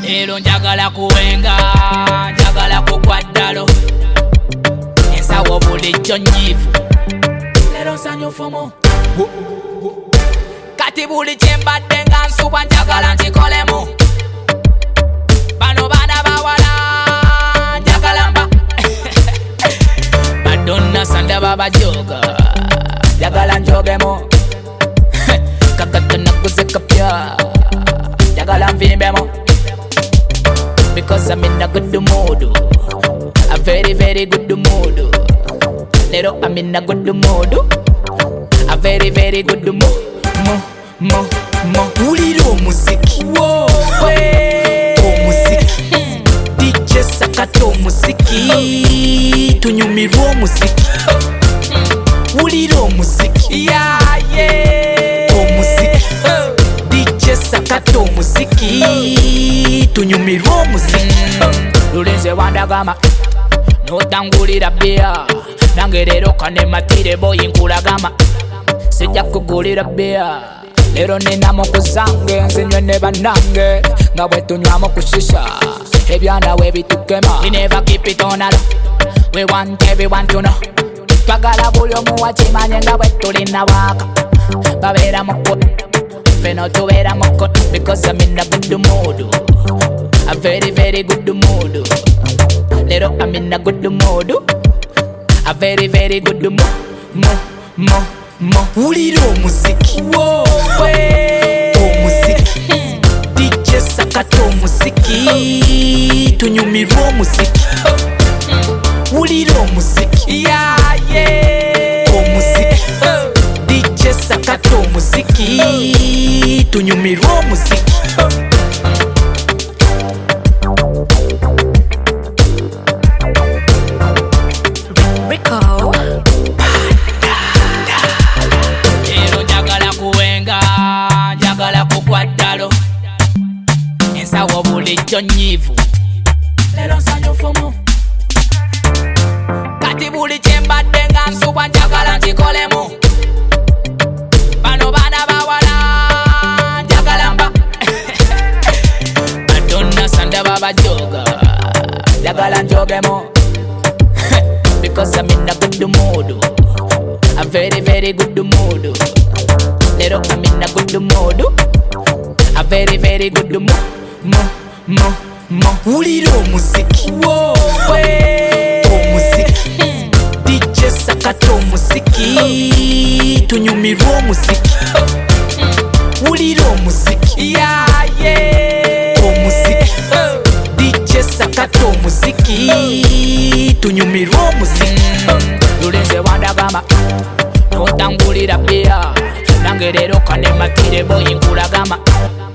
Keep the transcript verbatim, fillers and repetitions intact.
Leero njagala kuwenga, njagala kukwaddalo. Ensawo bulijjo nnyiivu, leero nsanyufumu. Kati buli kyembadde nga nsubwa njagala nkikolemu. Bano baana bawala njagala mba Madonna sandaba bajoga njagala njogemu. Kakata naguze kapya njagala nvimbemu. Because I'm in a good mood, a very very good mood. Leero I'm in a good mood, a very very good mood. Mo, mo, mo. Wulira omuziki, omuziki. D J sakata omuziki, tunyumirwa omuziki. Wulira omuziki, yeah, yeah. Omuziki. D J sakata omuziki, tunyumirwa omuziki. Lulenze wandagama, notangulira bia. Nange leero kanematire boy nkulagama. Sijja kugulira bia. Leero ninamu kuzange nzinywe ne bannange nga bwe tunywamu ku shisha ebyana we bitukema. We never keep it on a low, we want everyone to know. Twagala buli omu wakimanye nga bwe tulina waaka. Babeera mukono ffe notubeera mukono. Because I'm in a good mood, a very very good mood. Leero I'm in a good mood, a very very good mood. Mo, mo, mo. Wulira omuziki, omuziki. D J sakata omuziki, tunyumirwa omuziki. Wulira omuziki, yeah, yeah. Omuziki. D J sakata omuziki, tunyumirwa omuziki. Rico. Leero njagala kuwenga, njagala kukwaddalo. Ensawo bulijjo nnyiivu, leero nsanyufumu. Kati buli kyembadde nga nsubwa njagala nkikolemu. Bano baana bawala njagala mba Madonna sandaba bajoga njagala njogemu. Because I'm in a good mood, a very very good mood. Leero I'm in a good mood, a very very good mood. Mo, mo, mo. Wulira omuziki, omuziki. D J sakata omuziki, tunyumirwa omuziki. Wulira omuziki, yeah, yeah. Omuziki. D J sakata omuziki, tunyumirwa omuziki. Lulenze wandagama, notangulira bia. Nange leero kanematire boy nkulagama.